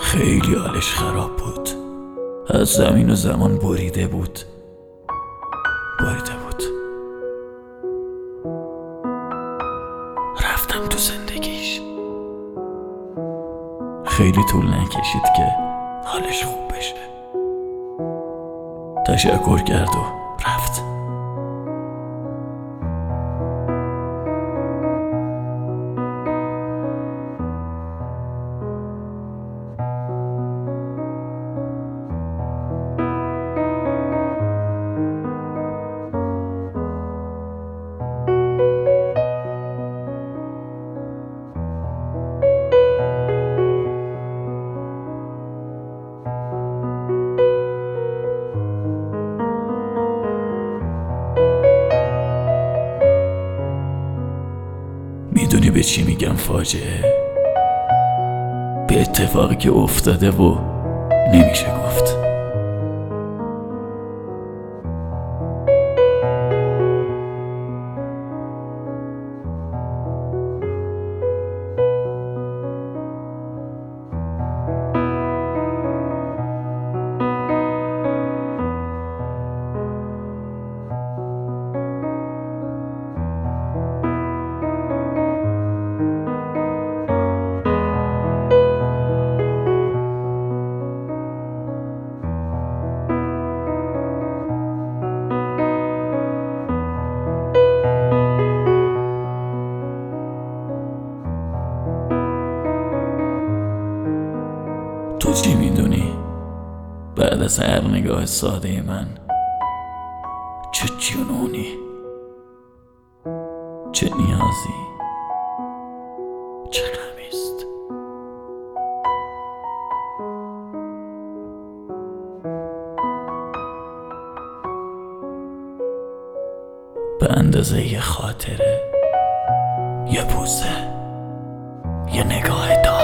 خیلی حالش خراب بود. از زمین و زمان بریده بود. رفتم تو زندگیش. خیلی طول نکشید که حالش خوب بشه. تشکر کرد و رفت. میدونی به چی میگم فاجعه؟ به اتفاقی که افتاده و نمیشه گفت. تو چی میدونی؟ بعد از هر نگاه ساده من چه جنونی، چه نیازی، چه غمیست. به اندازه یه خاطره، یه بوسه، یه نگاه